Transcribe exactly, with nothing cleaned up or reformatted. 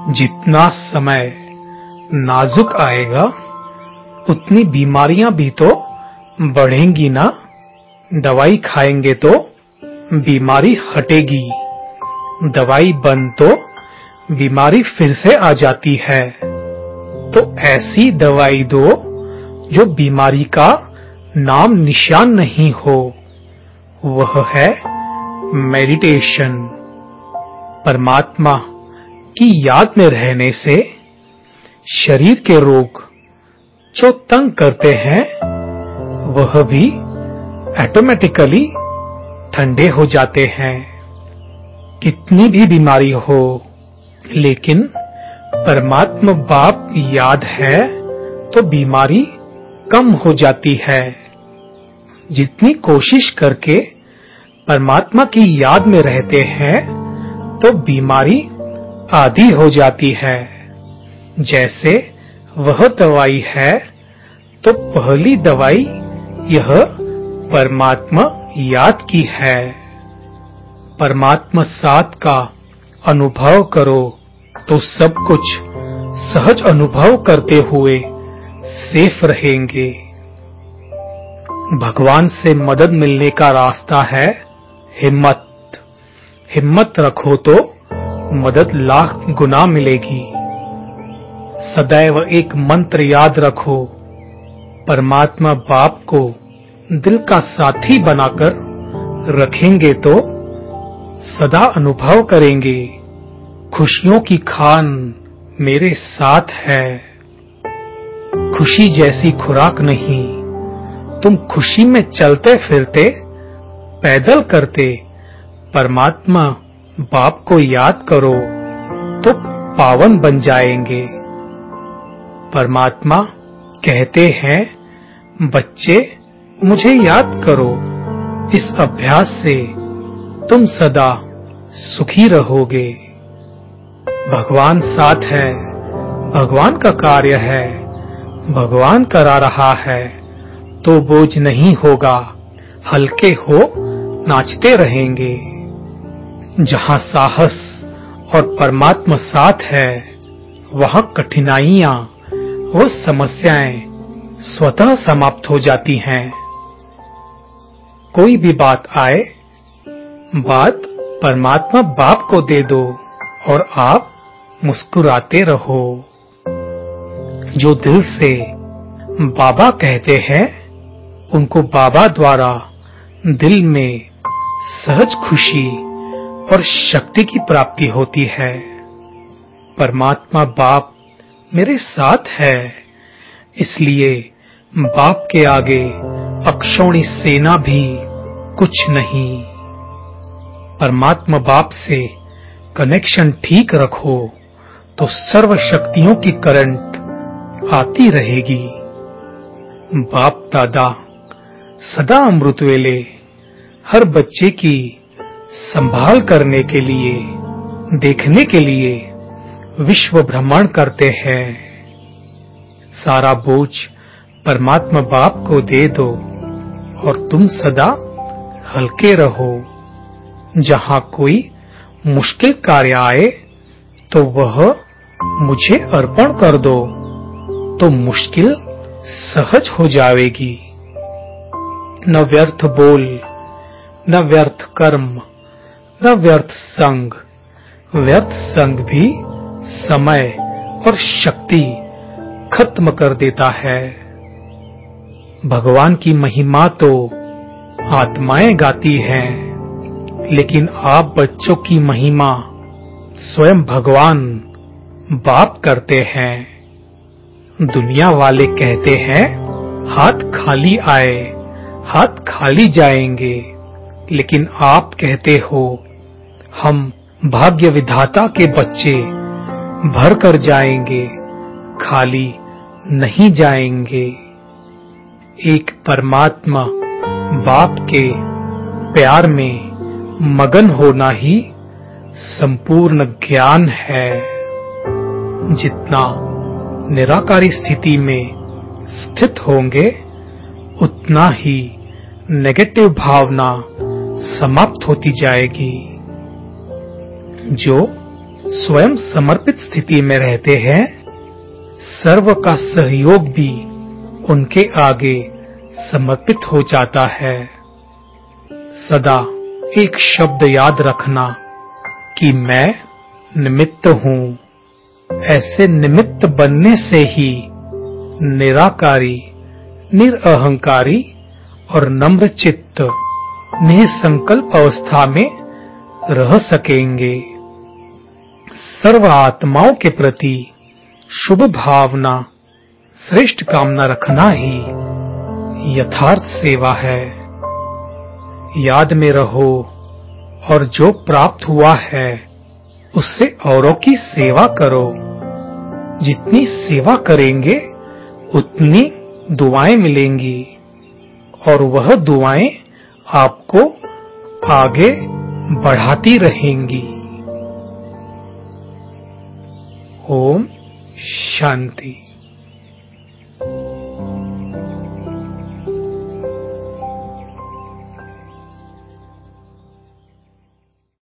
जितना समय नाजुक आएगा उतनी बीमारियां भी तो बढ़ेंगी ना। दवाई खाएंगे तो बीमारी हटेगी, दवाई बंद तो बीमारी फिर से आ जाती है। तो ऐसी दवाई दो जो बीमारी का नाम निशान नहीं हो, वह है मेडिटेशन। परमात्मा की याद में रहने से शरीर के रोग जो तंग करते हैं वह भी ऑटोमेटिकली ठंडे हो जाते हैं। कितनी भी बीमारी हो, लेकिन परमात्मा बाप याद है तो बीमारी कम हो जाती है। जितनी कोशिश करके परमात्मा की याद में रहते हैं तो बीमारी आधी हो जाती है। जैसे वह दवाई है तो पहली दवाई यह परमात्मा याद की है। परमात्मा साथ का अनुभव करो तो सब कुछ सहज अनुभव करते हुए सेफ रहेंगे। भगवान से मदद मिलने का रास्ता है हिम्मत। हिम्मत रखो तो मदद लाख गुना मिलेगी। सदैव एक मंत्र याद रखो, परमात्मा बाप को दिल का साथी बनाकर रखेंगे तो सदा अनुभव करेंगे, खुशियों की खान मेरे साथ है। खुशी जैसी खुराक नहीं, तुम खुशी में चलते फिरते पैदल करते परमात्मा बाप को याद करो तो पावन बन जाएंगे। परमात्मा कहते हैं, बच्चे मुझे याद करो, इस अभ्यास से तुम सदा सुखी रहोगे। भगवान साथ है, भगवान का कार्य है, भगवान करा रहा है तो बोझ नहीं होगा, हल्के हो नाचते रहेंगे। जहां साहस और परमात्मा साथ है वहां कठिनाइयां वो समस्याएं स्वतः समाप्त हो जाती हैं। कोई भी बात आए, बात परमात्मा बाप को दे दो और आप मुस्कुराते रहो। जो दिल से बाबा कहते हैं उनको बाबा द्वारा दिल में सहज खुशी और शक्ति की प्राप्ति होती है। परमात्मा बाप मेरे साथ है, इसलिए बाप के आगे अक्षौणी सेना भी कुछ नहीं। परमात्मा बाप से कनेक्शन ठीक रखो तो सर्व शक्तियों की करंट आती रहेगी। बाप दादा सदा अमृत वेले हर बच्चे की संभाल करने के लिए, देखने के लिए विश्व भ्रमण करते हैं। सारा बोझ परमात्मा बाप को दे दो और तुम सदा हल्के रहो। जहां कोई मुश्किल कार्य आए तो वह मुझे अर्पण कर दो तो मुश्किल सहज हो जाएगी। न व्यर्थ बोल, न व्यर्थ कर्म, न व्यर्थ संग। व्यर्थ संग भी समय और शक्ति खत्म कर देता है। भगवान की महिमा तो आत्माएं गाती हैं, लेकिन आप बच्चों की महिमा स्वयं भगवान बाप करते हैं। दुनिया वाले कहते हैं हाथ खाली आए हाथ खाली जाएंगे, लेकिन आप कहते हो हम भाग्य विधाता के बच्चे भर कर जाएंगे, खाली नहीं जाएंगे। एक परमात्मा बाप के प्यार में मगन होना ही संपूर्ण ज्ञान है। जितना निराकारी स्थिति में स्थित होंगे उतना ही नेगेटिव भावना समाप्त होती जाएगी। जो स्वयं समर्पित स्थिति में रहते हैं, सर्व का सहयोग भी उनके आगे समर्पित हो जाता है। सदा एक शब्द याद रखना कि मैं निमित्त हूँ। ऐसे निमित्त बनने से ही निराकारी, निरअहंकारी और नम्र चित्त निसंकल्प अवस्था में रह सकेंगे। सर्व आत्माओं के प्रति शुभ भावना, श्रेष्ठ कामना रखना ही यथार्थ सेवा है। याद में रहो और जो प्राप्त हुआ है उससे औरों की सेवा करो। जितनी सेवा करेंगे उतनी दुआएं मिलेंगी और वह दुआएं आपको आगे बढ़ाती रहेंगी। ओम शांति।